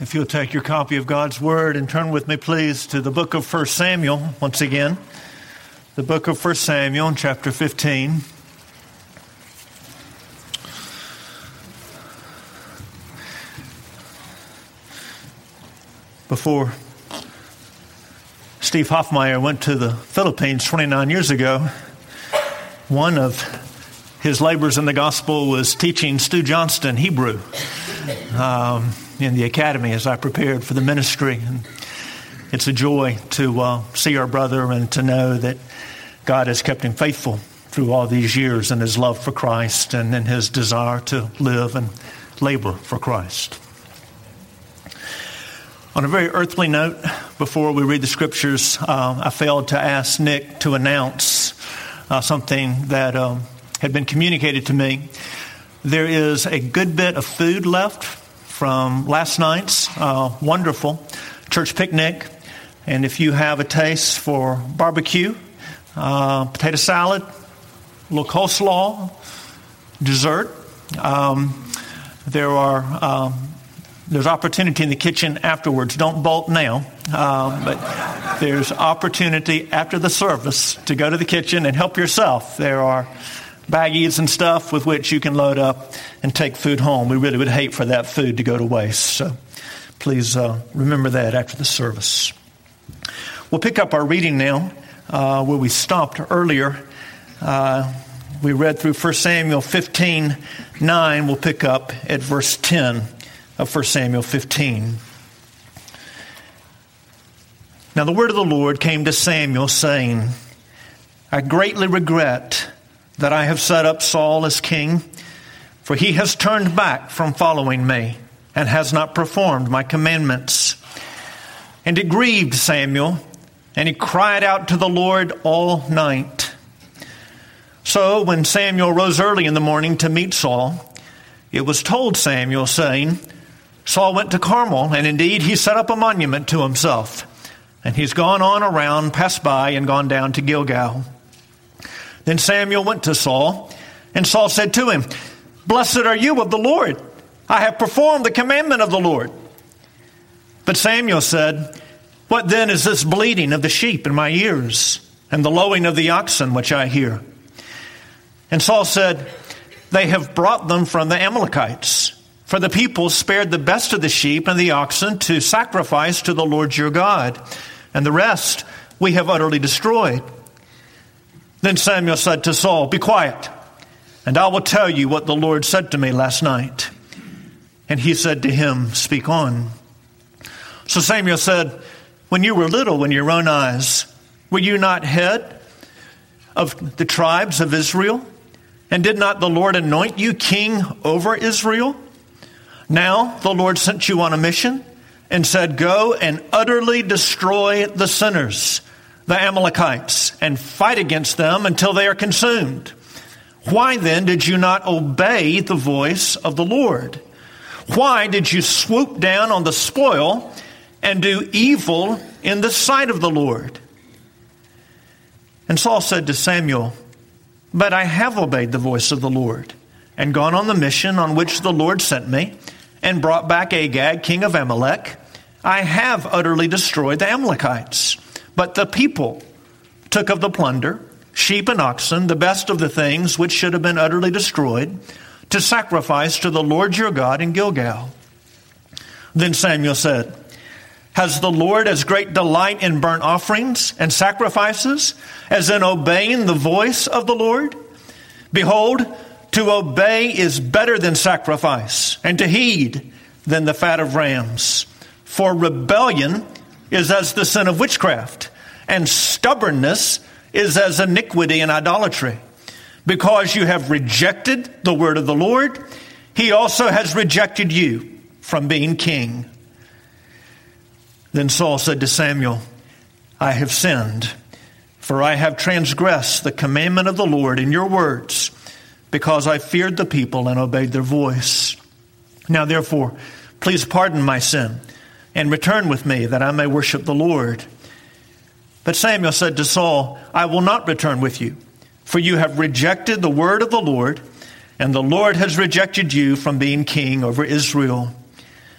If you'll take your copy of God's Word and turn with me, please, to the book of 1 Samuel, once again. The book of 1 Samuel, chapter 15. Before Steve Hoffmeyer went to the Philippines 29 years ago, one of his labors in the gospel was teaching Stu Johnston Hebrew in the academy as I prepared for the ministry. And it's a joy to see our brother and to know that God has kept him faithful through all these years in his love for Christ and in his desire to live and labor for Christ. On a very earthly note, before we read the scriptures, I failed to ask Nick to announce something that had been communicated to me. There is a good bit of food left from last night's wonderful church picnic. And if you have a taste for barbecue, potato salad, a little coleslaw, dessert, there's opportunity in the kitchen afterwards. Don't bolt now, but there's opportunity after the service to go to the kitchen and help yourself. There are baggies and stuff with which you can load up and take food home. We really would hate for that food to go to waste. So please remember that after the service. We'll pick up our reading now where we stopped earlier. We read through 1 Samuel 15:9. We'll pick up at verse 10 of 1 Samuel 15. Now the word of the Lord came to Samuel, saying, I greatly regret that I have set up Saul as king, for he has turned back from following me and has not performed my commandments. And it grieved Samuel, and he cried out to the Lord all night. So when Samuel rose early in the morning to meet Saul, it was told Samuel, saying, Saul went to Carmel, and indeed he set up a monument to himself. And he's gone on around, passed by, and gone down to Gilgal. Then Samuel went to Saul, and Saul said to him, Blessed are you of the Lord. I have performed the commandment of the Lord. But Samuel said, What then is this bleating of the sheep in my ears, and the lowing of the oxen which I hear? And Saul said, They have brought them from the Amalekites. For the people spared the best of the sheep and the oxen to sacrifice to the Lord your God, and the rest we have utterly destroyed. Then Samuel said to Saul, Be quiet, and I will tell you what the Lord said to me last night. And he said to him, Speak on. So Samuel said, When you were little in your own eyes, were you not head of the tribes of Israel? And did not the Lord anoint you king over Israel? Now the Lord sent you on a mission and said, Go and utterly destroy the sinners, the Amalekites, and fight against them until they are consumed. Why then did you not obey the voice of the Lord? Why did you swoop down on the spoil and do evil in the sight of the Lord? And Saul said to Samuel, But I have obeyed the voice of the Lord and gone on the mission on which the Lord sent me and brought back Agag, king of Amalek. I have utterly destroyed the Amalekites. But the people took of the plunder, sheep and oxen, the best of the things which should have been utterly destroyed, to sacrifice to the Lord your God in Gilgal. Then Samuel said, Has the Lord as great delight in burnt offerings and sacrifices as in obeying the voice of the Lord? Behold, to obey is better than sacrifice, and to heed than the fat of rams. For rebellion is as the sin of witchcraft, and stubbornness is as iniquity and idolatry. Because you have rejected the word of the Lord, he also has rejected you from being king. Then Saul said to Samuel, I have sinned, for I have transgressed the commandment of the Lord in your words, because I feared the people and obeyed their voice. Now therefore, please pardon my sin, and return with me, that I may worship the Lord. But Samuel said to Saul, I will not return with you, for you have rejected the word of the Lord, and the Lord has rejected you from being king over Israel.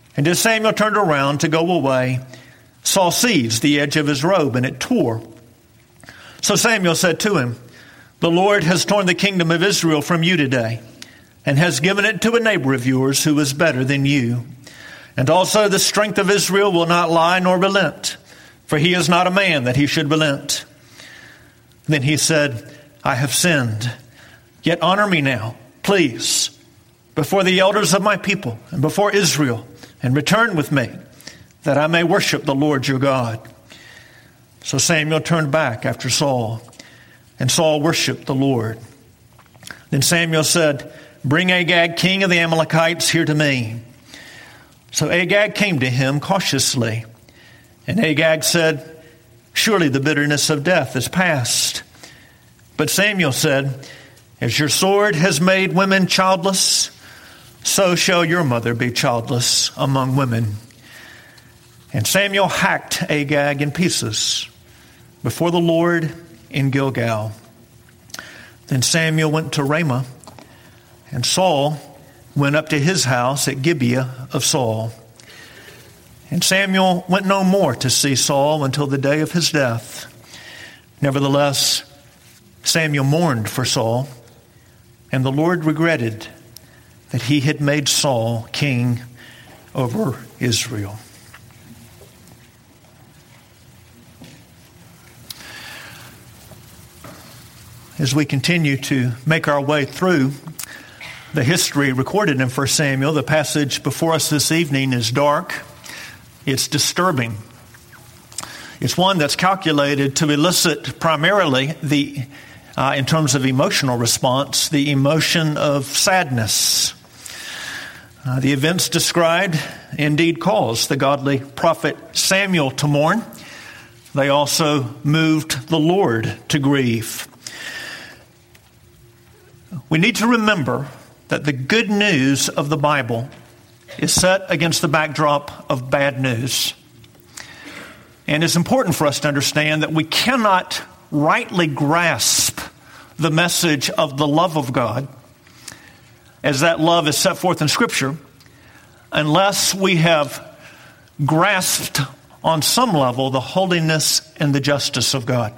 And as Samuel turned around to go away, Saul seized the edge of his robe, and it tore. So Samuel said to him, "The Lord has torn the kingdom of Israel from you today, and has given it to a neighbor of yours who is better than you. And also the strength of Israel will not lie nor relent, for he is not a man that he should relent." Then he said, "I have sinned. Yet honor me now, please, before the elders of my people and before Israel, and return with me, that I may worship the Lord your God." So Samuel turned back after Saul, and Saul worshiped the Lord. Then Samuel said, "Bring Agag, king of the Amalekites, here to me." So Agag came to him cautiously, and Agag said, "Surely the bitterness of death is past." But Samuel said, "As your sword has made women childless, so shall your mother be childless among women." And Samuel hacked Agag in pieces before the Lord in Gilgal. Then Samuel went to Ramah, and Saul went up to his house at Gibeah of Saul. And Samuel went no more to see Saul until the day of his death. Nevertheless, Samuel mourned for Saul, and the Lord regretted that he had made Saul king over Israel. As we continue to make our way through the history recorded in 1 Samuel, the passage before us this evening is dark. It's disturbing. It's one that's calculated to elicit primarily in terms of emotional response, the emotion of sadness. The events described indeed caused the godly prophet Samuel to mourn. They also moved the Lord to grieve. We need to remember that the good news of the Bible is set against the backdrop of bad news. And it's important for us to understand that we cannot rightly grasp the message of the love of God, as that love is set forth in Scripture, unless we have grasped on some level the holiness and the justice of God.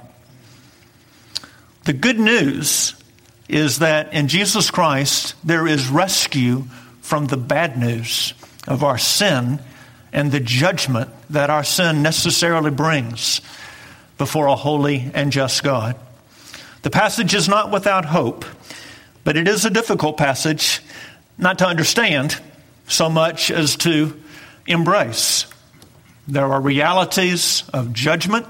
The good news is that in Jesus Christ there is rescue from the bad news of our sin and the judgment that our sin necessarily brings before a holy and just God. The passage is not without hope, but it is a difficult passage not to understand so much as to embrace. There are realities of judgment,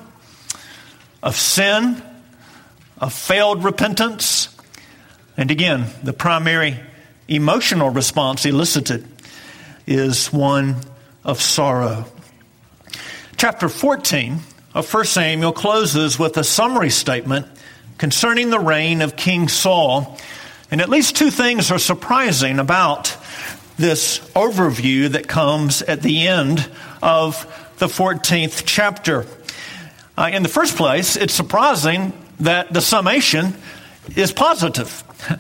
of sin, of failed repentance, and again, the primary emotional response elicited is one of sorrow. Chapter 14 of 1 Samuel closes with a summary statement concerning the reign of King Saul. And at least two things are surprising about this overview that comes at the end of the 14th chapter. In the first place, it's surprising that the summation is positive.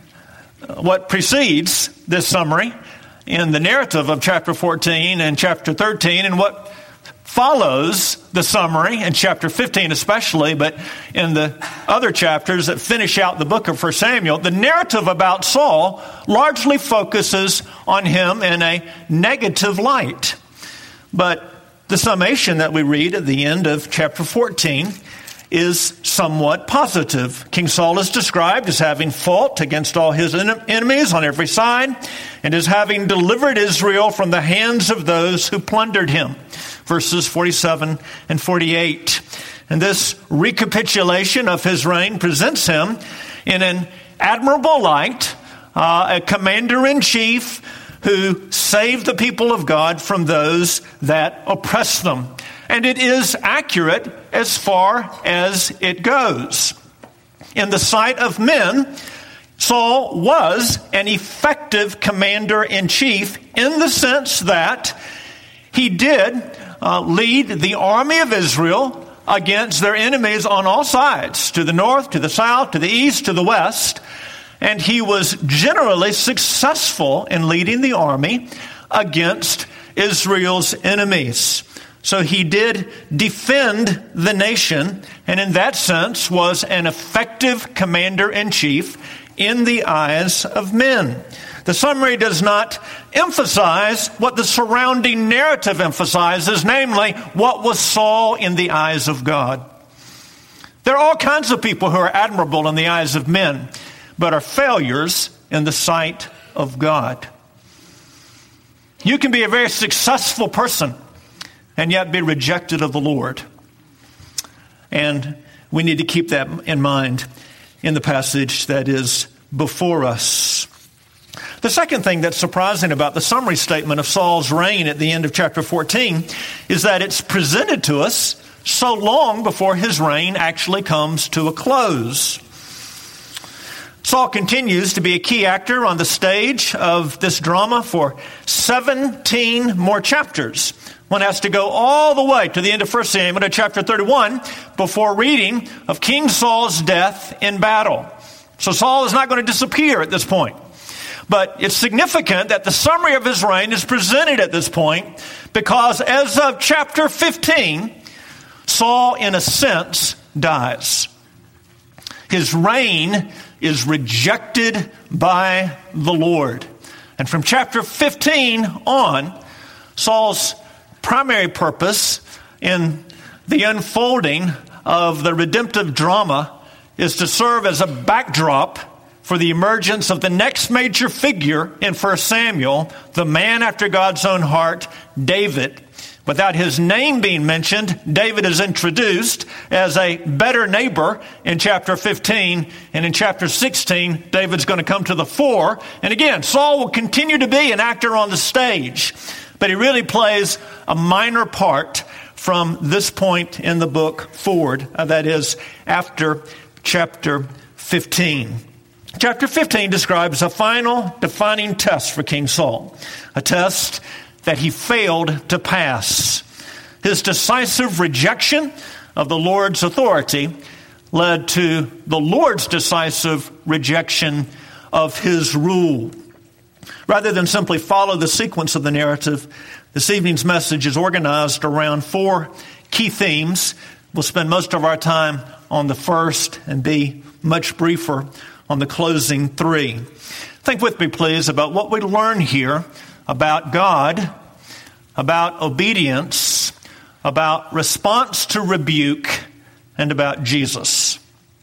What precedes this summary in the narrative of chapter 14 and chapter 13, and what follows the summary in chapter 15 especially, but in the other chapters that finish out the book of 1 Samuel, the narrative about Saul largely focuses on him in a negative light. But the summation that we read at the end of chapter 14 is somewhat positive. King Saul is described as having fought against all his enemies on every side, and as having delivered Israel from the hands of those who plundered him. Verses 47 and 48. And this recapitulation of his reign presents him in an admirable light, a commander-in-chief who saved the people of God from those that oppressed them. And it is accurate as far as it goes. In the sight of men, Saul was an effective commander-in-chief in the sense that he did lead the army of Israel against their enemies on all sides, to the north, to the south, to the east, to the west. And he was generally successful in leading the army against Israel's enemies. So he did defend the nation, and in that sense was an effective commander-in-chief in the eyes of men. The summary does not emphasize what the surrounding narrative emphasizes, namely, what was Saul in the eyes of God. There are all kinds of people who are admirable in the eyes of men, but are failures in the sight of God. You can be a very successful person and yet be rejected of the Lord. And we need to keep that in mind in the passage that is before us. The second thing that's surprising about the summary statement of Saul's reign at the end of chapter 14 is that it's presented to us so long before his reign actually comes to a close. Saul continues to be a key actor on the stage of this drama for 17 more chapters. One has to go all the way to the end of 1 Samuel to chapter 31 before reading of King Saul's death in battle. So Saul is not going to disappear at this point. But it's significant that the summary of his reign is presented at this point because as of chapter 15, Saul, in a sense, dies. His reign is rejected by the Lord. And from chapter 15 on, Saul's primary purpose in the unfolding of the redemptive drama is to serve as a backdrop for the emergence of the next major figure in 1 Samuel, the man after God's own heart, David. Without his name being mentioned, David is introduced as a better neighbor in chapter 15. And in chapter 16, David's going to come to the fore. And again, Saul will continue to be an actor on the stage, but he really plays a minor part from this point in the book forward. That is, after chapter 15. Chapter 15 describes a final defining test for King Saul, a test that he failed to pass. His decisive rejection of the Lord's authority led to the Lord's decisive rejection of his rule. Rather than simply follow the sequence of the narrative, this evening's message is organized around 4 key themes. We'll spend most of our time on the first and be much briefer on the closing 3. Think with me, please, about what we learn here about God, about obedience, about response to rebuke, and about Jesus.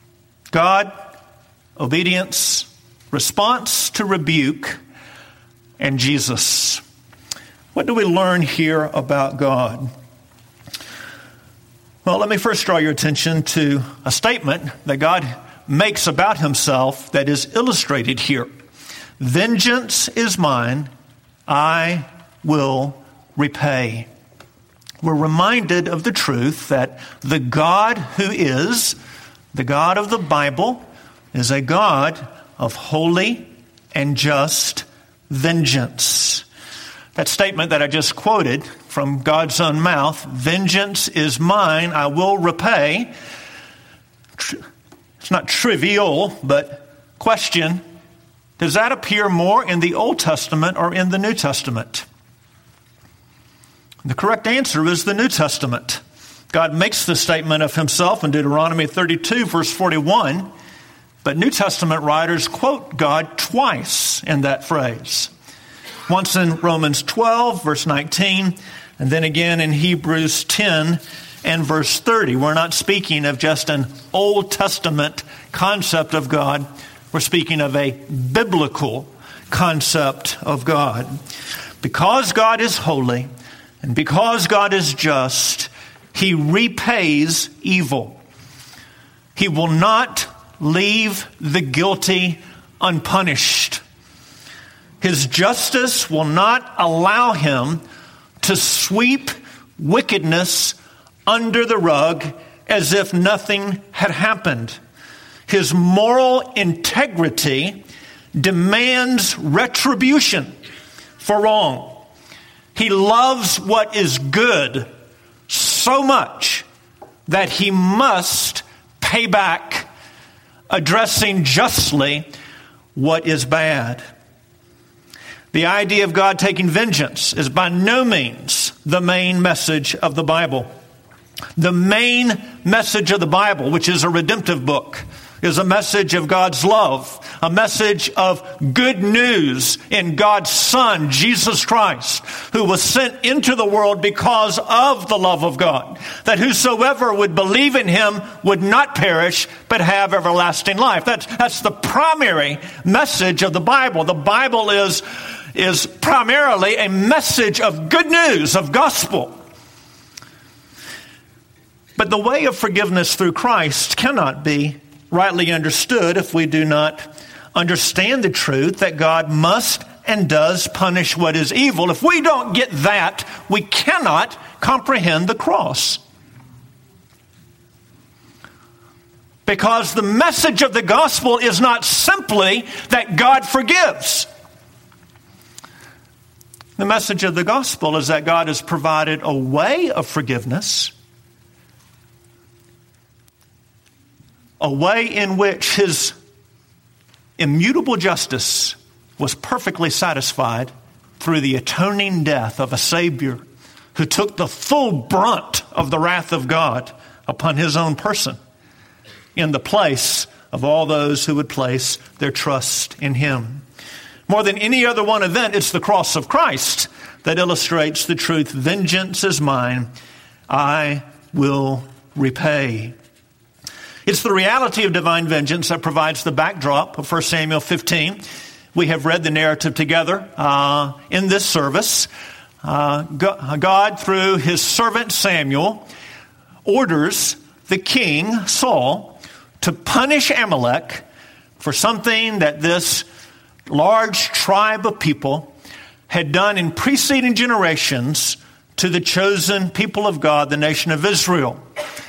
God, obedience, response to rebuke, and Jesus. What do we learn here about God? Well, let me first draw your attention to a statement that God makes about himself that is illustrated here. Vengeance is mine, I will repay. We're reminded of the truth that the God who is the God of the Bible is a God of holy and just vengeance. That statement that I just quoted from God's own mouth, vengeance is mine, I will repay. It's not trivial, but question, does that appear more in the Old Testament or in the New Testament? The correct answer is the New Testament. God makes the statement of himself in Deuteronomy 32, verse 41, but New Testament writers quote God twice in that phrase. Once in Romans 12, verse 19, and then again in Hebrews 10 and verse 30. We're not speaking of just an Old Testament concept of God. We're speaking of a biblical concept of God. Because God is holy and because God is just, he repays evil. He will not leave the guilty unpunished. His justice will not allow him to sweep wickedness under the rug as if nothing had happened. His moral integrity demands retribution for wrong. He loves what is good so much that he must pay back, addressing justly what is bad. The idea of God taking vengeance is by no means the main message of the Bible. The main message of the Bible, which is a redemptive book, is a message of God's love, a message of good news in God's Son, Jesus Christ, who was sent into the world because of the love of God, that whosoever would believe in him would not perish, but have everlasting life. That's the primary message of the Bible. The Bible is primarily a message of good news, of gospel. But the way of forgiveness through Christ cannot be rightly understood if we do not understand the truth that God must and does punish what is evil. If we don't get that, we cannot comprehend the cross. Because the message of the gospel is not simply that God forgives. The message of the gospel is that God has provided a way of forgiveness, a way in which his immutable justice was perfectly satisfied through the atoning death of a Savior who took the full brunt of the wrath of God upon his own person in the place of all those who would place their trust in him. More than any other one event, it's the cross of Christ that illustrates the truth. Vengeance is mine, I will repay. It's the reality of divine vengeance that provides the backdrop of 1 Samuel 15. We have read the narrative together in this service. God, through his servant Samuel, orders the king, Saul, to punish Amalek for something that this large tribe of people had done in preceding generations to the chosen people of God, the nation of Israel.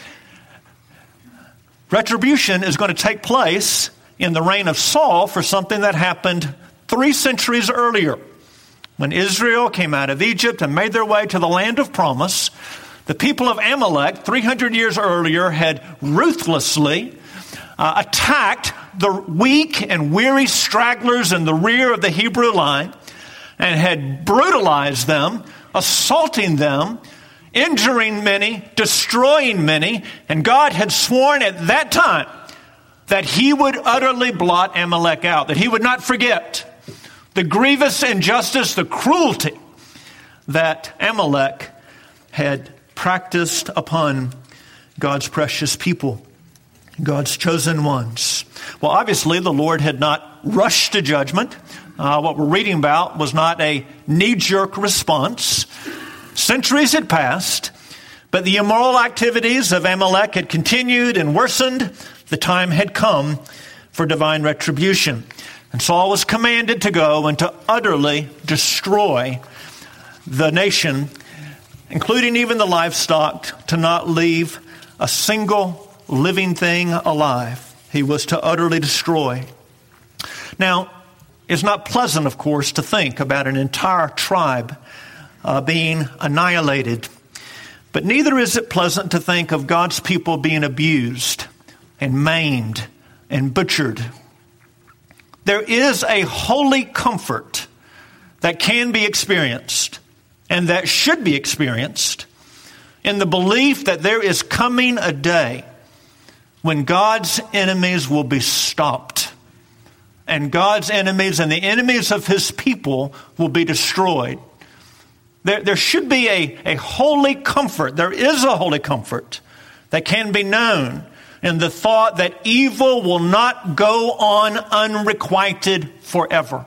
Retribution is going to take place in the reign of Saul for something that happened 3 centuries earlier. When Israel came out of Egypt and made their way to the land of promise, the people of Amalek, 300 years earlier, had ruthlessly attacked the weak and weary stragglers in the rear of the Hebrew line and had brutalized them, assaulting them, injuring many, destroying many, and God had sworn at that time that he would utterly blot Amalek out, that he would not forget the grievous injustice, the cruelty that Amalek had practiced upon God's precious people, God's chosen ones. Well, obviously, the Lord had not rushed to judgment. What we're reading about was not a knee-jerk response. Centuries had passed, but the immoral activities of Amalek had continued and worsened. The time had come for divine retribution. And Saul was commanded to go and to utterly destroy the nation, including even the livestock, to not leave a single living thing alive. He was to utterly destroy. Now, it's not pleasant, of course, to think about an entire tribe being annihilated. But neither is it pleasant to think of God's people being abused and maimed and butchered. There is a holy comfort that can be experienced and that should be experienced in the belief that there is coming a day when God's enemies will be stopped and God's enemies and the enemies of his people will be destroyed. There should be a holy comfort. There is a holy comfort that can be known in the thought that evil will not go on unrequited forever.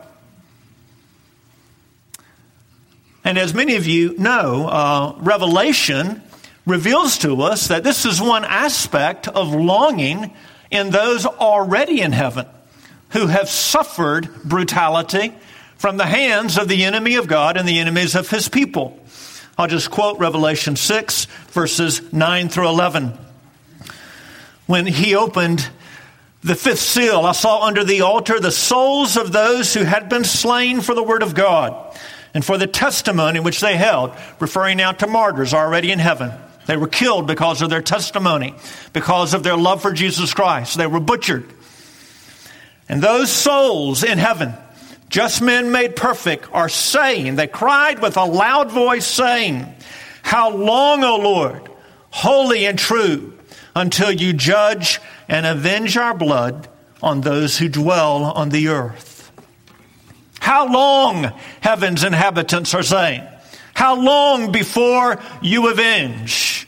And as many of you know, Revelation reveals to us that this is one aspect of longing in those already in heaven who have suffered brutality from the hands of the enemy of God and the enemies of his people. I'll just quote Revelation 6, verses 9 through 11. When he opened the 5th seal, I saw under the altar the souls of those who had been slain for the word of God and for the testimony which they held, referring now to martyrs already in heaven. They were killed because of their testimony, because of their love for Jesus Christ. They were butchered. And those souls in heaven, just men made perfect, are saying, they cried with a loud voice saying, how long, O Lord, holy and true, until you judge and avenge our blood on those who dwell on the earth? How long, heaven's inhabitants are saying, how long before you avenge?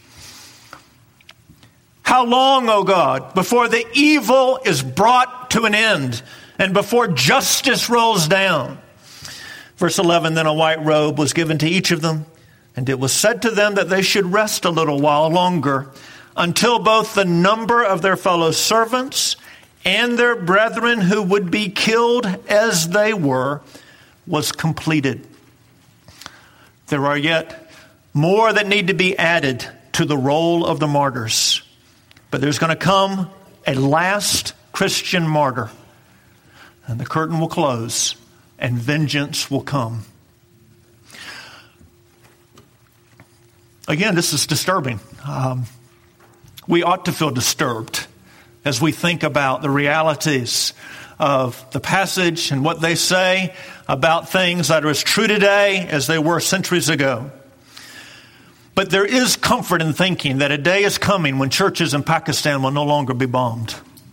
How long, O God, before the evil is brought to an end and before justice rolls down? Verse 11, then a white robe was given to each of them, and it was said to them that they should rest a little while longer until both the number of their fellow servants and their brethren who would be killed as they were was completed. There are yet more that need to be added to the roll of the martyrs. But there's going to come a last Christian martyr, and the curtain will close, and vengeance will come. Again, this is disturbing. We ought to feel disturbed as we think about the realities of the passage and what they say about things that are as true today as they were centuries ago. But there is comfort in thinking that a day is coming when churches in Pakistan will no longer be bombed.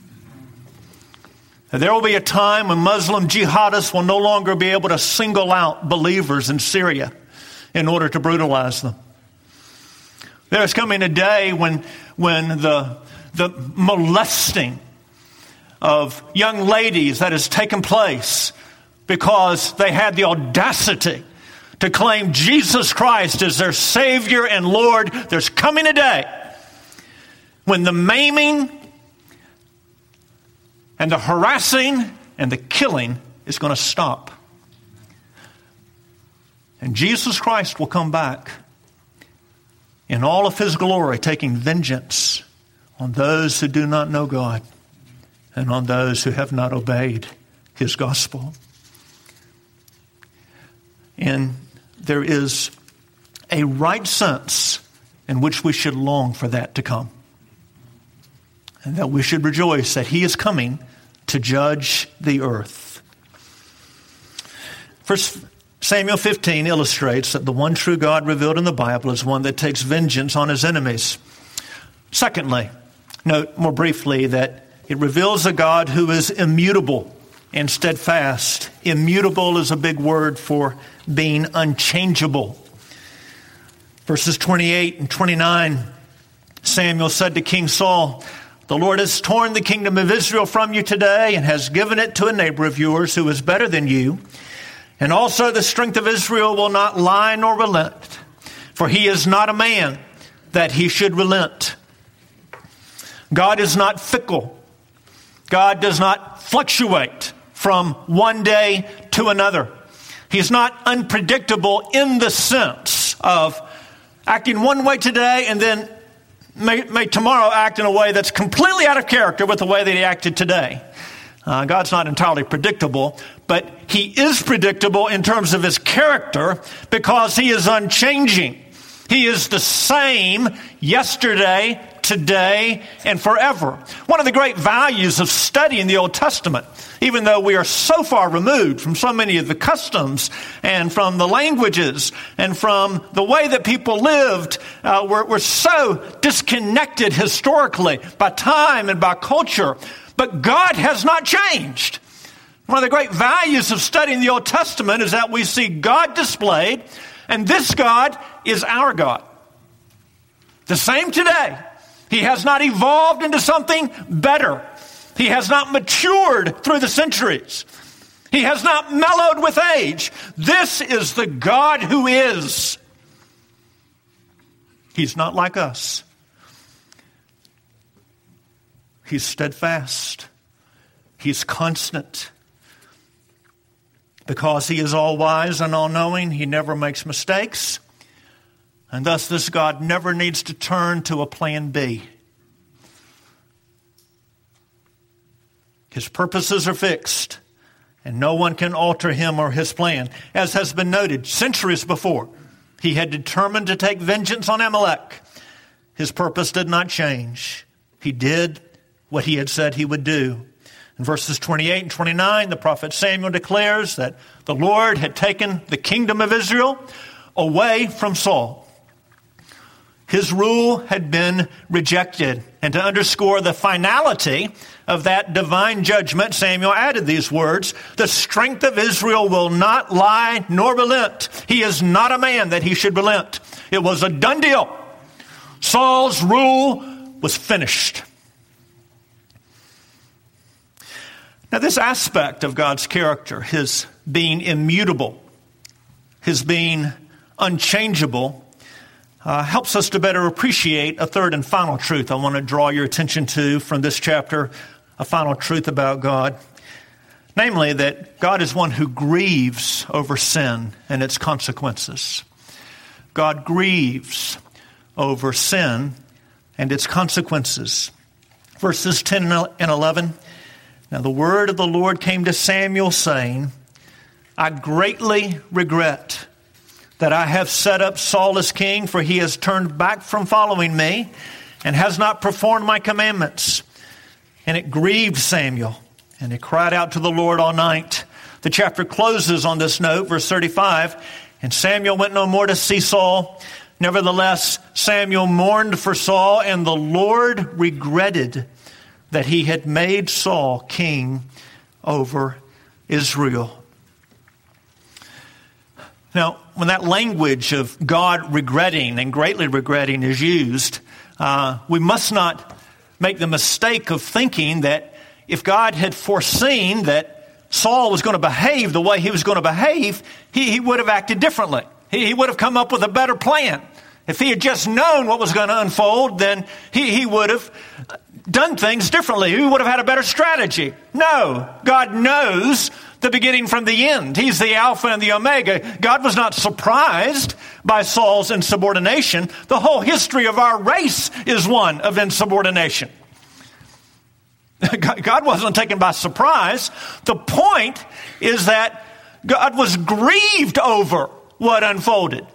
There will be a time when Muslim jihadists will no longer be able to single out believers in Syria in order to brutalize them. There is coming a day when the molesting of young ladies that has taken place because they had the audacity to claim Jesus Christ as their Savior and Lord. There's coming a day when the maiming and the harassing and the killing is going to stop. And Jesus Christ will come back in all of his glory, taking vengeance on those who do not know God and on those who have not obeyed his gospel. And there is a right sense in which we should long for that to come. And that we should rejoice that he is coming to judge the earth. 1 Samuel 15 illustrates that the one true God revealed in the Bible is one that takes vengeance on his enemies. Secondly, note more briefly that it reveals a God who is immutable and steadfast. Immutable is a big word for being unchangeable. Verses 28 and 29, Samuel said to King Saul, the Lord has torn the kingdom of Israel from you today and has given it to a neighbor of yours who is better than you. And also the strength of Israel will not lie nor relent, for he is not a man that he should relent. God is not fickle. God does not fluctuate from one day to another. He's not unpredictable in the sense of acting one way today and then may tomorrow act in a way that's completely out of character with the way that he acted today. God's not entirely predictable, but he is predictable in terms of his character because he is unchanging. He is the same yesterday, today, and forever. One of the great values of studying the Old Testament, even though we are so far removed from so many of the customs and from the languages and from the way that people lived, we're so disconnected historically by time and by culture. But God has not changed. One of the great values of studying the Old Testament is that we see God displayed, and this God is our God. The same today. He has not evolved into something better. He has not matured through the centuries. He has not mellowed with age. This is the God who is. He's not like us. He's steadfast. He's constant. Because he is all-wise and all-knowing, he never makes mistakes. And thus this God never needs to turn to a plan B. His purposes are fixed, and no one can alter him or his plan. As has been noted centuries before, he had determined to take vengeance on Amalek. His purpose did not change. He did what he had said he would do. In verses 28 and 29, the prophet Samuel declares that the Lord had taken the kingdom of Israel away from Saul. His rule had been rejected. And to underscore the finality of that divine judgment, Samuel added these words, "The strength of Israel will not lie nor relent. He is not a man that he should relent." It was a done deal. Saul's rule was finished. Now, this aspect of God's character, his being immutable, his being unchangeable, helps us to better appreciate a third and final truth I want to draw your attention to from this chapter, a final truth about God. Namely, that God is one who grieves over sin and its consequences. God grieves over sin and its consequences. Verses 10 and 11, "Now the word of the Lord came to Samuel, saying, I greatly regret that I have set up Saul as king, for he has turned back from following me and has not performed my commandments." And it grieved Samuel, and he cried out to the Lord all night. The chapter closes on this note, verse 35, "And Samuel went no more to see Saul. Nevertheless, Samuel mourned for Saul, and the Lord regretted that he had made Saul king over Israel." Now, when that language of God regretting and greatly regretting is used, we must not make the mistake of thinking that if God had foreseen that Saul was going to behave the way he was going to behave, he would have acted differently. He would have come up with a better plan. If he had just known what was going to unfold, then he would have done things differently. He would have had a better strategy. No, God knows the beginning from the end. He's the Alpha and the Omega. God was not surprised by Saul's insubordination. The whole history of our race is one of insubordination. God wasn't taken by surprise. The point is that God was grieved over what unfolded.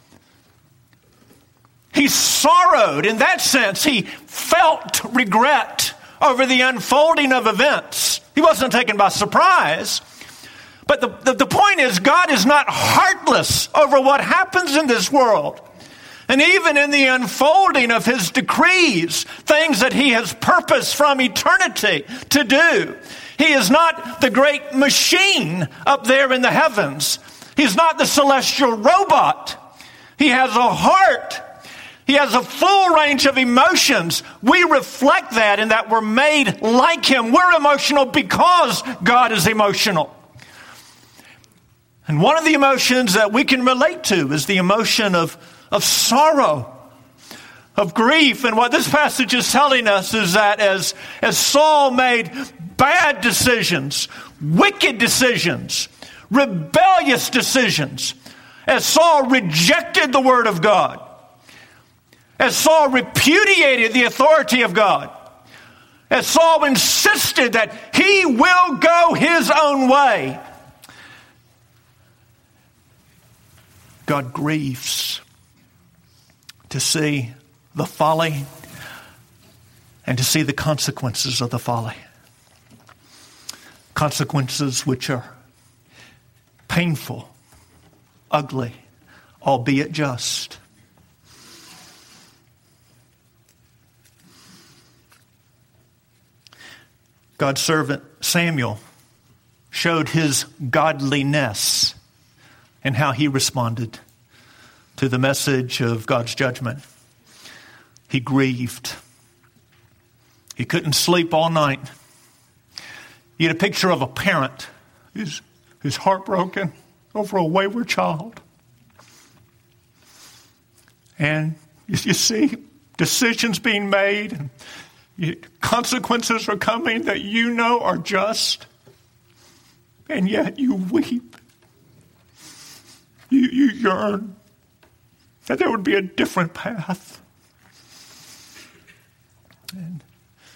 He sorrowed. In that sense, he felt regret over the unfolding of events. He wasn't taken by surprise. But the point is, God is not heartless over what happens in this world. And even in the unfolding of his decrees, things that he has purposed from eternity to do. He is not the great machine up there in the heavens. He's not the celestial robot. He has a heart. He has a full range of emotions. We reflect that in that we're made like him. We're emotional because God is emotional. And one of the emotions that we can relate to is the emotion of sorrow, of grief. And what this passage is telling us is that as Saul made bad decisions, wicked decisions, rebellious decisions, as Saul rejected the word of God, as Saul repudiated the authority of God, as Saul insisted that he will go his own way, God grieves to see the folly and to see the consequences of the folly. Consequences which are painful, ugly, albeit just. God's servant Samuel showed his godliness in how he responded to the message of God's judgment. He grieved. He couldn't sleep all night. You get a picture of a parent who's heartbroken over a wayward child. And you see decisions being made, and consequences are coming that you know are just, and yet you weep. You yearn that there would be a different path. And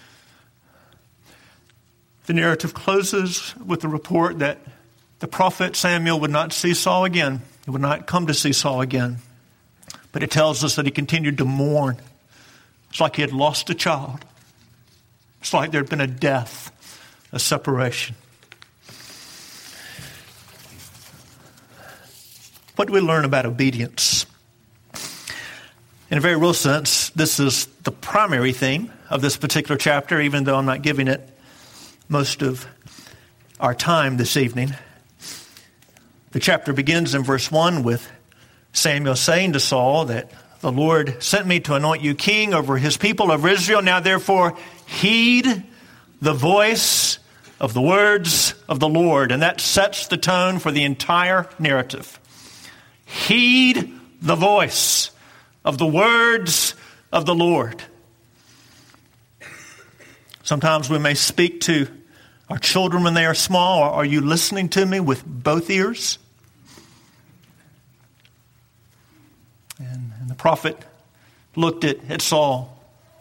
the narrative closes with the report that the prophet Samuel would not see Saul again. He would not come to see Saul again. But it tells us that he continued to mourn. It's like he had lost a child. It's like there had been a death a separation. What do we learn about obedience? In a very real sense, this is the primary theme of this particular chapter, even though I'm not giving it most of our time this evening. The chapter begins in verse 1 with Samuel saying to Saul that the Lord sent me to anoint you king over his people of Israel. Now therefore heed the voice of the words of the Lord. And that sets the tone for the entire narrative. Heed the voice of the words of the Lord. Sometimes we may speak to our children when they are small. Are you listening to me with both ears? And the prophet looked at Saul.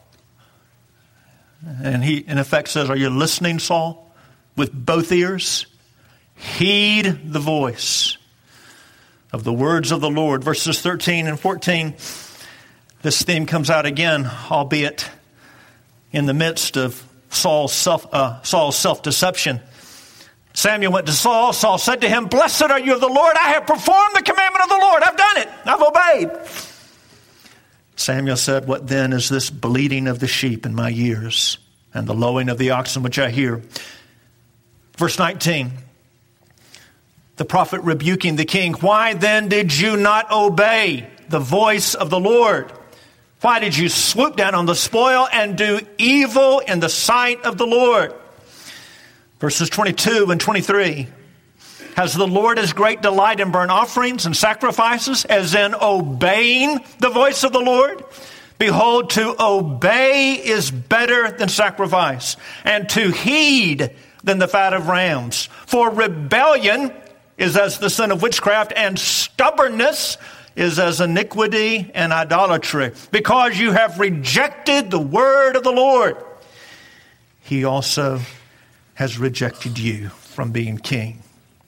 And he, in effect, says, are you listening, Saul, with both ears? Heed the voice of the words of the Lord. Verses 13 and 14, this theme comes out again, albeit in the midst of Saul's self-deception. Samuel went to Saul. Saul said to him, blessed are you of the Lord. I have performed the commandment of the Lord. I've done it. I've obeyed. Samuel said, what then is this bleating of the sheep in my ears and the lowing of the oxen which I hear? Verse 19, the prophet rebuking the king, why then did you not obey the voice of the Lord? Why did you swoop down on the spoil and do evil in the sight of the Lord? Verses 22 and 23. Has the Lord as great delight in burnt offerings and sacrifices as in obeying the voice of the Lord? Behold, to obey is better than sacrifice, and to heed than the fat of rams. For rebellion is as the sin of witchcraft, and stubbornness is as iniquity and idolatry. Because you have rejected the word of the Lord, he also has rejected you from being king.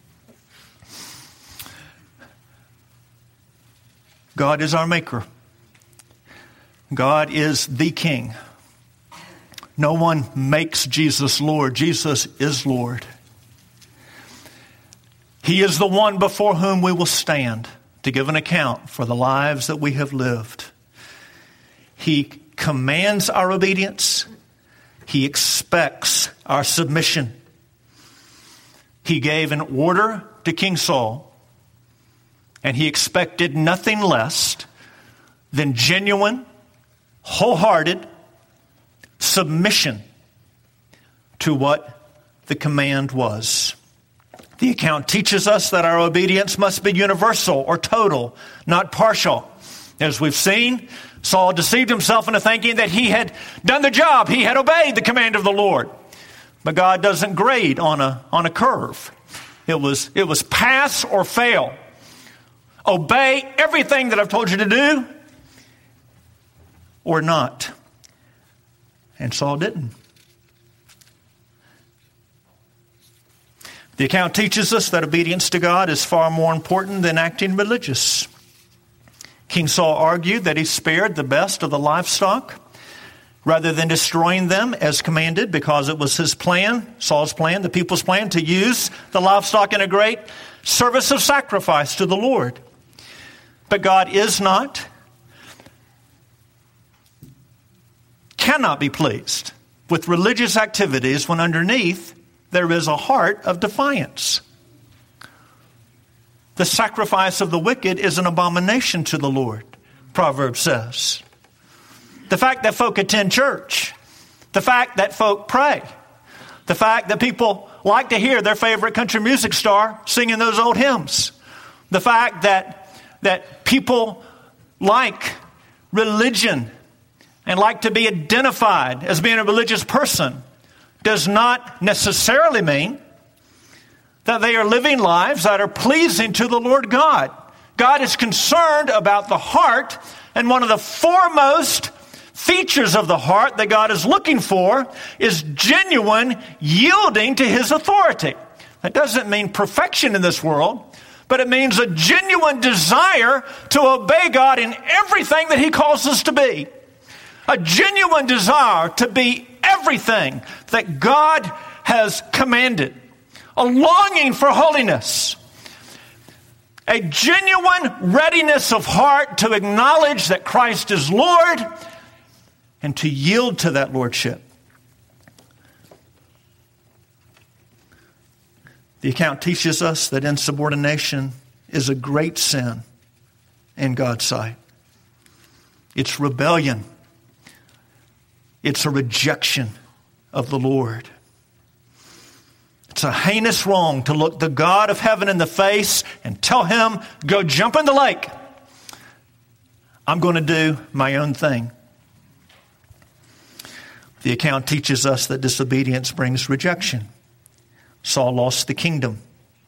God is our maker. God is the king. No one makes Jesus Lord. Jesus is Lord. He is the one before whom we will stand to give an account for the lives that we have lived. He commands our obedience. He expects our submission. He gave an order to King Saul, and he expected nothing less than genuine, wholehearted submission to what the command was. The account teaches us that our obedience must be universal or total, not partial. As we've seen, Saul deceived himself into thinking that he had done the job. He had obeyed the command of the Lord. But God doesn't grade on a curve. It was pass or fail. Obey everything that I've told you to do or not. And Saul didn't. The account teaches us that obedience to God is far more important than acting religious. King Saul argued that he spared the best of the livestock rather than destroying them as commanded, because it was his plan, Saul's plan, the people's plan, to use the livestock in a great service of sacrifice to the Lord. But God is not, cannot be pleased with religious activities when underneath there is a heart of defiance. The sacrifice of the wicked is an abomination to the Lord, Proverbs says. The fact that folk attend church, the fact that folk pray, the fact that people like to hear their favorite country music star singing those old hymns, the fact that people like religion and like to be identified as being a religious person does not necessarily mean that they are living lives that are pleasing to the Lord God. God is concerned about the heart, and one of the foremost features of the heart that God is looking for is genuine yielding to his authority. That doesn't mean perfection in this world, but it means a genuine desire to obey God in everything that he calls us to be. A genuine desire to be everything that God has commanded. A longing for holiness. A genuine readiness of heart to acknowledge that Christ is Lord and to yield to that lordship. The account teaches us that insubordination is a great sin in God's sight. It's rebellion. It's a rejection of the Lord. It's a heinous wrong to look the God of heaven in the face and tell him, go jump in the lake. I'm going to do my own thing. The account teaches us that disobedience brings rejection. Saul lost the kingdom.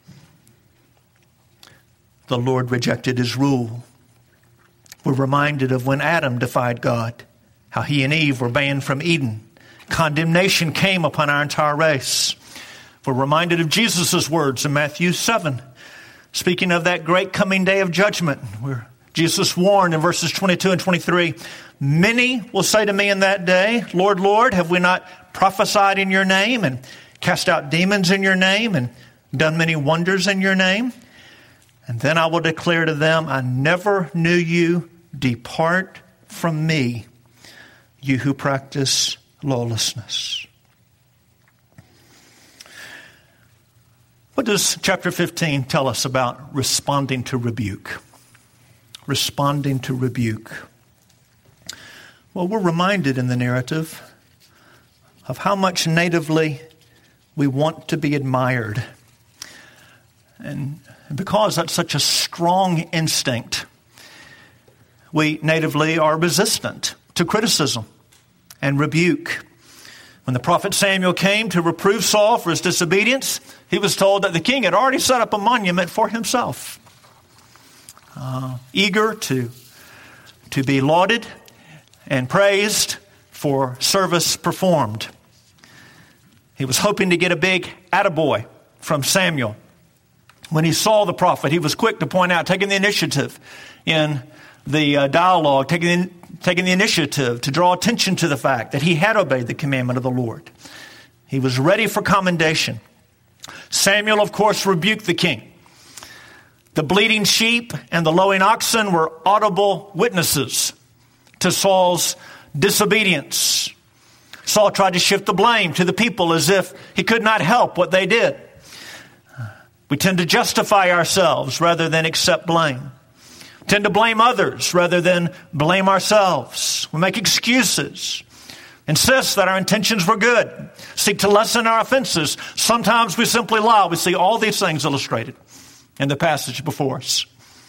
The Lord rejected his rule. We're reminded of when Adam defied God, how he and Eve were banned from Eden. Condemnation came upon our entire race. We're reminded of Jesus' words in Matthew 7, speaking of that great coming day of judgment, where Jesus warned in verses 22 and 23, many will say to me in that day, Lord, Lord, have we not prophesied in your name and cast out demons in your name and done many wonders in your name? And then I will declare to them, I never knew you. Depart from me, you who practice lawlessness. What does chapter 15 tell us about responding to rebuke? Responding to rebuke. Well, we're reminded in the narrative of how much natively we want to be admired. And because that's such a strong instinct, we natively are resistant to criticism and rebuke. When the prophet Samuel came to reprove Saul for his disobedience, he was told that the king had already set up a monument for himself. Eager to be lauded and praised for service performed. He was hoping to get a big attaboy from Samuel. When he saw the prophet, he was quick to point out, taking the initiative in the dialogue, taking the initiative to draw attention to the fact that he had obeyed the commandment of the Lord. He was ready for commendation. Samuel, of course, rebuked the king. The bleating sheep and the lowing oxen were audible witnesses to Saul's disobedience. Saul tried to shift the blame to the people as if he could not help what they did. We tend to justify ourselves rather than accept blame. We tend to blame others rather than blame ourselves. We make excuses. Insist that our intentions were good. Seek to lessen our offenses. Sometimes we simply lie. We see all these things illustrated in the passage before us.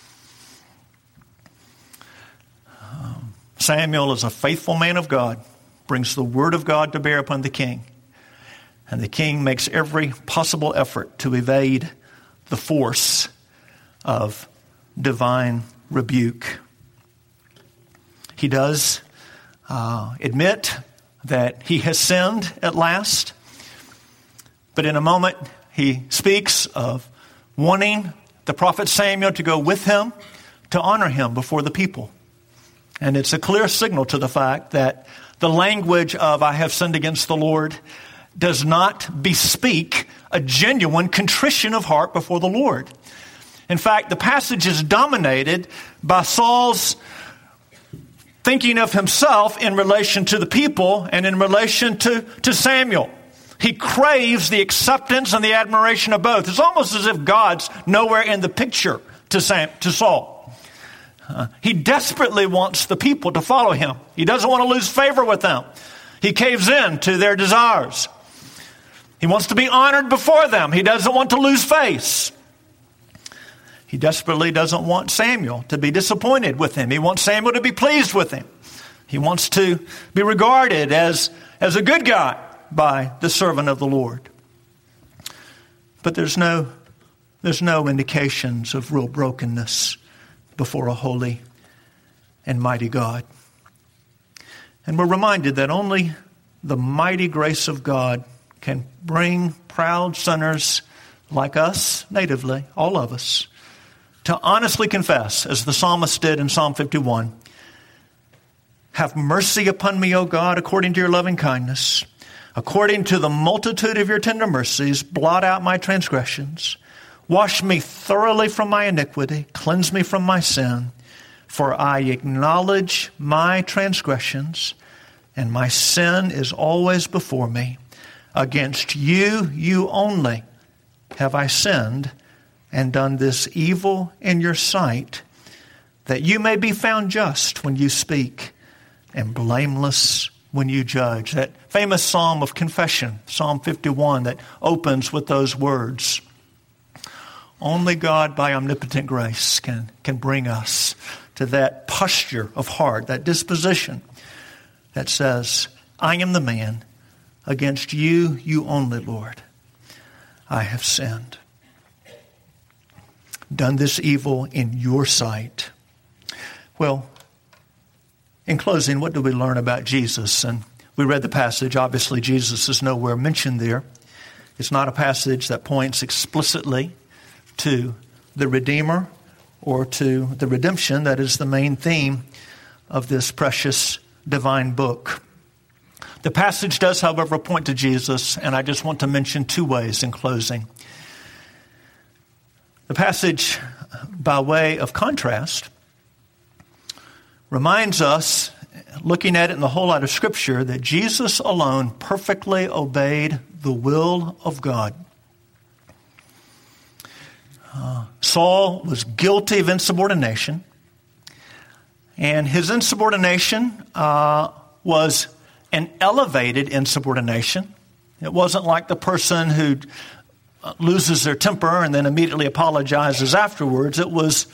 Samuel is a faithful man of God, brings the word of God to bear upon the king. And the king makes every possible effort to evade the force of divine rebuke. He does admit that he has sinned at last. But in a moment, he speaks of wanting the prophet Samuel to go with him to honor him before the people. And it's a clear signal to the fact that the language of I have sinned against the Lord does not bespeak a genuine contrition of heart before the Lord. In fact, the passage is dominated by Saul's thinking of himself in relation to the people and in relation to Samuel. He craves the acceptance and the admiration of both. It's almost as if God's nowhere in the picture to Saul. He desperately wants the people to follow him. He doesn't want to lose favor with them. He caves in to their desires. He wants to be honored before them. He doesn't want to lose face. He desperately doesn't want Samuel to be disappointed with him. He wants Samuel to be pleased with him. He wants to be regarded as a good guy by the servant of the Lord. But there's no indications of real brokenness before a holy and mighty God. And we're reminded that only the mighty grace of God can bring proud sinners like us, natively, all of us, to honestly confess, as the psalmist did in Psalm 51, have mercy upon me, O God, according to your loving kindness. According to the multitude of your tender mercies, blot out my transgressions. Wash me thoroughly from my iniquity. Cleanse me from my sin. For I acknowledge my transgressions, and my sin is always before me. Against you, you only, have I sinned and done this evil in your sight, that you may be found just when you speak and blameless when you judge. That famous psalm of confession, Psalm 51, that opens with those words. Only God by omnipotent grace can bring us to that posture of heart, that disposition that says, I am the man. Against you, you only, Lord, I have sinned. Done this evil in your sight. Well, in closing, what do we learn about Jesus? And we read the passage. Obviously, Jesus is nowhere mentioned there. It's not a passage that points explicitly to the Redeemer or to the redemption that is the main theme of this precious divine book. The passage does, however, point to Jesus, and I just want to mention two ways in closing. The passage, by way of contrast, reminds us, looking at it in the whole light of Scripture, that Jesus alone perfectly obeyed the will of God. Saul was guilty of insubordination, and his insubordination was an elevated insubordination. It wasn't like the person who loses their temper and then immediately apologizes afterwards. It was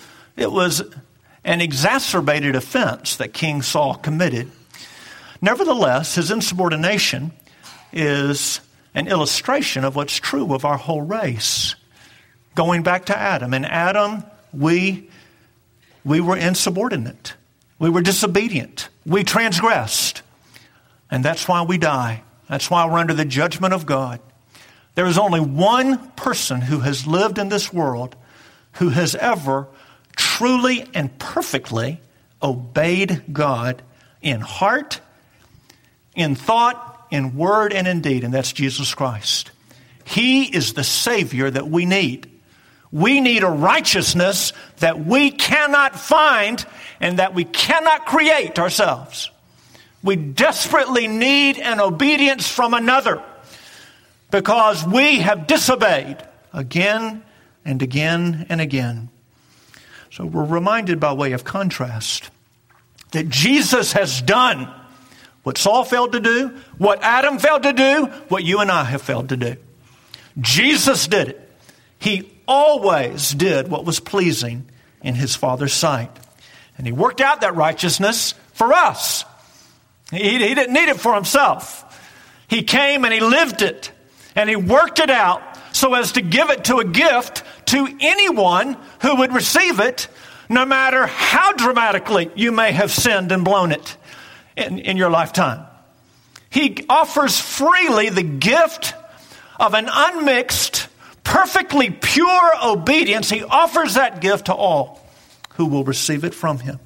an exacerbated offense that King Saul committed. Nevertheless, his insubordination is an illustration of what's true of our whole race. Going back to Adam. In Adam, we were insubordinate. We were disobedient. We transgressed. And that's why we die. That's why we're under the judgment of God. There is only one person who has lived in this world who has ever truly and perfectly obeyed God in heart, in thought, in word, and in deed, and that's Jesus Christ. He is the Savior that we need. We need a righteousness that we cannot find and that we cannot create ourselves. We desperately need an obedience from another because we have disobeyed again and again and again. So we're reminded by way of contrast that Jesus has done what Saul failed to do, what Adam failed to do, what you and I have failed to do. Jesus did it. He always did what was pleasing in his Father's sight. And he worked out that righteousness for us. He didn't need it for himself. He came and he lived it. And he worked it out so as to give it to a gift to anyone who would receive it, no matter how dramatically you may have sinned and blown it in your lifetime. He offers freely the gift of an unmixed, perfectly pure obedience. He offers that gift to all who will receive it from him.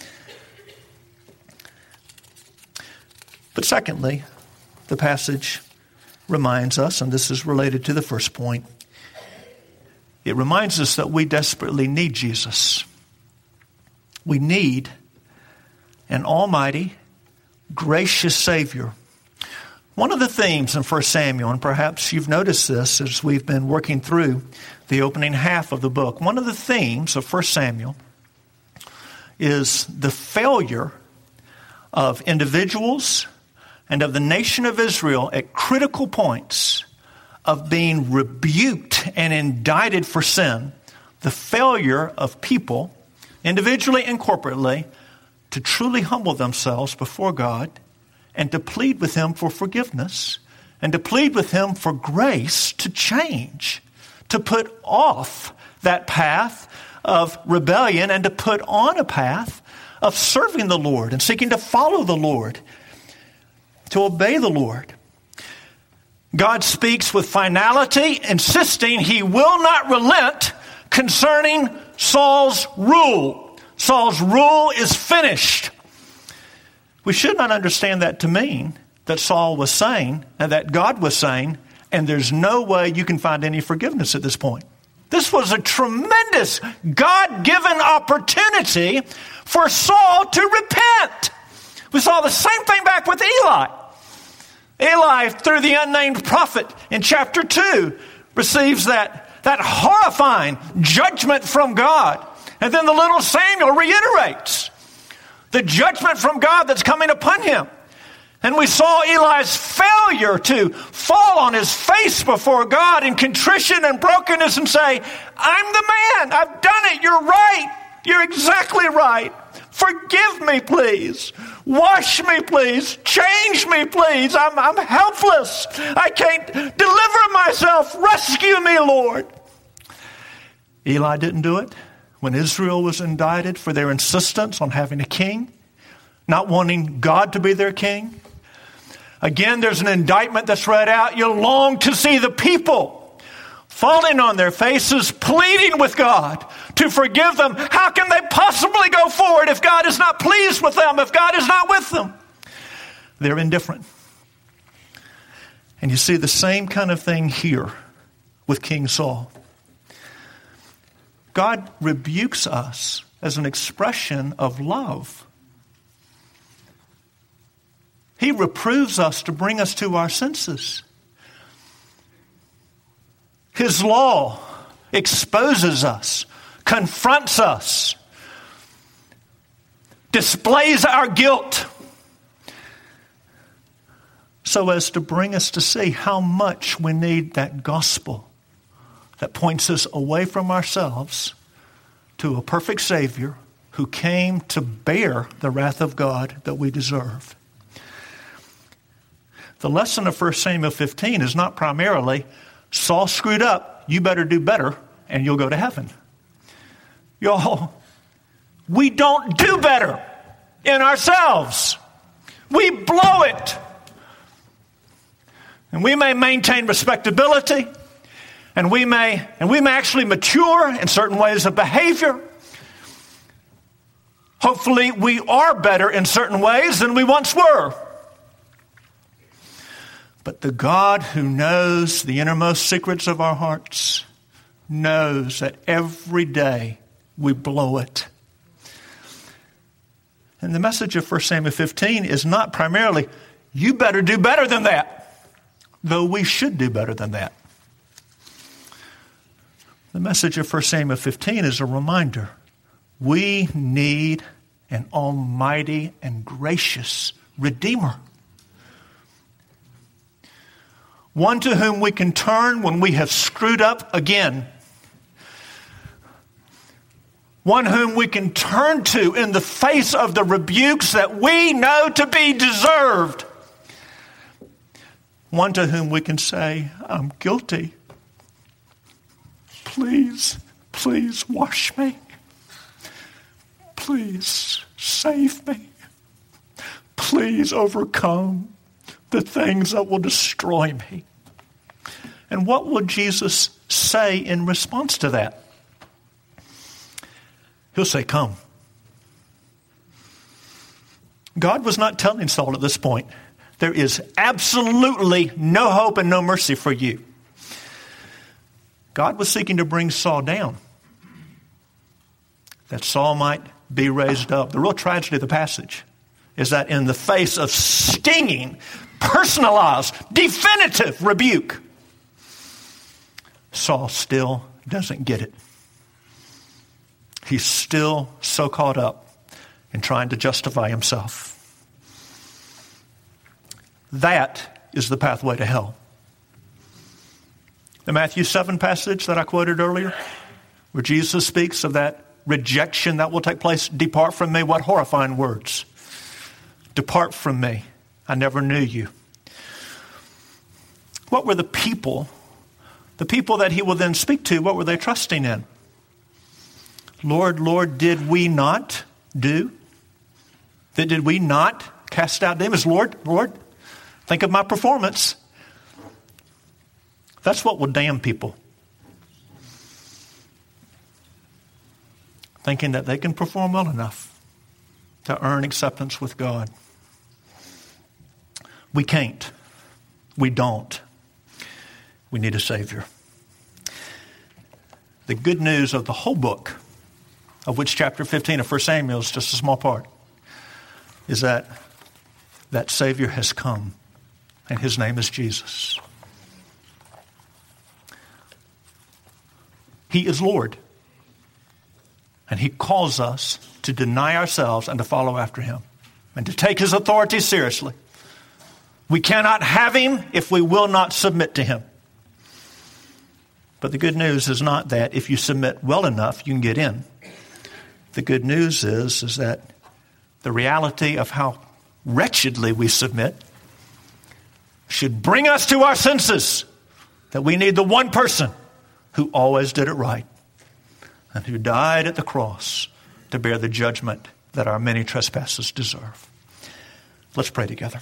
But secondly, the passage reminds us, and this is related to the first point, it reminds us that we desperately need Jesus. We need an almighty, gracious Savior. One of the themes in 1 Samuel, and perhaps you've noticed this as we've been working through the opening half of the book, one of the themes of 1 Samuel is the failure of individuals and of the nation of Israel at critical points of being rebuked and indicted for sin, the failure of people, individually and corporately, to truly humble themselves before God and to plead with him for forgiveness and to plead with him for grace to change, to put off that path of rebellion and to put on a path of serving the Lord and seeking to follow the Lord, to obey the Lord. God speaks with finality, insisting he will not relent concerning Saul's rule. Saul's rule is finished. We should not understand that to mean that Saul was saying and that God was saying, and there's no way you can find any forgiveness at this point. This was a tremendous God-given opportunity for Saul to repent. We saw the same thing back with Eli. Eli, through the unnamed prophet in chapter 2, receives that horrifying judgment from God. And then the little Samuel reiterates the judgment from God that's coming upon him. And we saw Eli's failure to fall on his face before God in contrition and brokenness and say, I'm the man. I've done it. You're right. You're exactly right. Forgive me, please. Wash me, please. Change me, please. I'm helpless. I can't deliver myself. Rescue me, Lord. Eli didn't do it when Israel was indicted for their insistence on having a king, not wanting God to be their king. Again, there's an indictment that's read out. You long to see the people falling on their faces, pleading with God to forgive them. How can they possibly go forward if God is not pleased with them, if God is not with them? They're indifferent. And you see the same kind of thing here with King Saul. God rebukes us as an expression of love. He reproves us to bring us to our senses. His law exposes us, confronts us, displays our guilt, so as to bring us to see how much we need that gospel that points us away from ourselves to a perfect Savior who came to bear the wrath of God that we deserve. The lesson of 1 Samuel 15 is not primarily, Saul screwed up, you better do better, and you'll go to heaven. Y'all, we don't do better in ourselves. We blow it. And we may maintain respectability, and we may actually mature in certain ways of behavior. Hopefully we are better in certain ways than we once were. But the God who knows the innermost secrets of our hearts knows that every day we blow it. And the message of 1 Samuel 15 is not primarily, you better do better than that, though we should do better than that. The message of 1 Samuel 15 is a reminder. We need an almighty and gracious Redeemer. One to whom we can turn when we have screwed up again. One whom we can turn to in the face of the rebukes that we know to be deserved. One to whom we can say, I'm guilty. Please, please wash me. Please save me. Please overcome the things that will destroy me. And what will Jesus say in response to that? He'll say, come. God was not telling Saul at this point, there is absolutely no hope and no mercy for you. God was seeking to bring Saul down, that Saul might be raised up. The real tragedy of the passage is that in the face of stinging, personalized, definitive rebuke, Saul still doesn't get it. He's still so caught up in trying to justify himself. That is the pathway to hell. The Matthew 7 passage that I quoted earlier, where Jesus speaks of that rejection that will take place. Depart from me. What horrifying words. Depart from me. I never knew you. What were the people that he will then speak to, what were they trusting in? Lord, Lord, did we not do? Did we not cast out demons? Lord, Lord, think of my performance. That's what will damn people. Thinking that they can perform well enough to earn acceptance with God. We can't. We don't. We need a Savior. The good news of the whole book, of which chapter 15 of 1 Samuel is just a small part, is that Savior has come, and his name is Jesus. He is Lord, and he calls us to deny ourselves and to follow after him, and to take his authority seriously. We cannot have him if we will not submit to him. But the good news is not that if you submit well enough, you can get in. The good news is that the reality of how wretchedly we submit should bring us to our senses that we need the one person who always did it right and who died at the cross to bear the judgment that our many trespasses deserve. Let's pray together.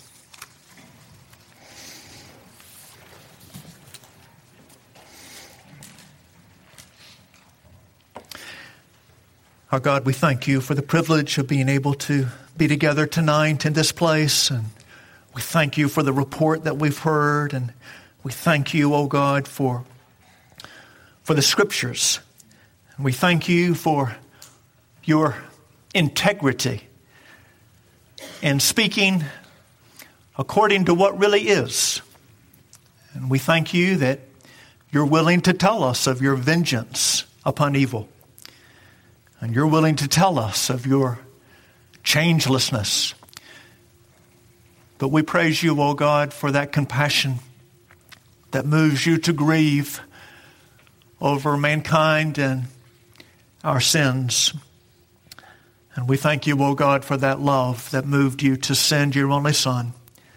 Our God, we thank you for the privilege of being able to be together tonight in this place. And we thank you for the report that we've heard. And we thank you, oh God, for the scriptures. And we thank you for your integrity in speaking according to what really is. And we thank you that you're willing to tell us of your vengeance upon evil. And you're willing to tell us of your changelessness. But we praise you, O God, for that compassion that moves you to grieve over mankind and our sins. And we thank you, O God, for that love that moved you to send your only Son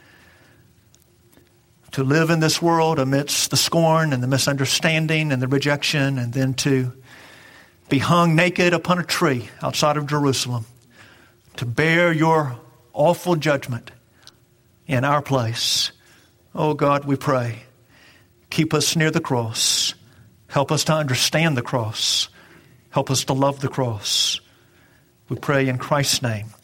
to live in this world amidst the scorn and the misunderstanding and the rejection, and then to be hung naked upon a tree outside of Jerusalem to bear your awful judgment in our place. Oh God, we pray, keep us near the cross. Help us to understand the cross. Help us to love the cross. We pray in Christ's name.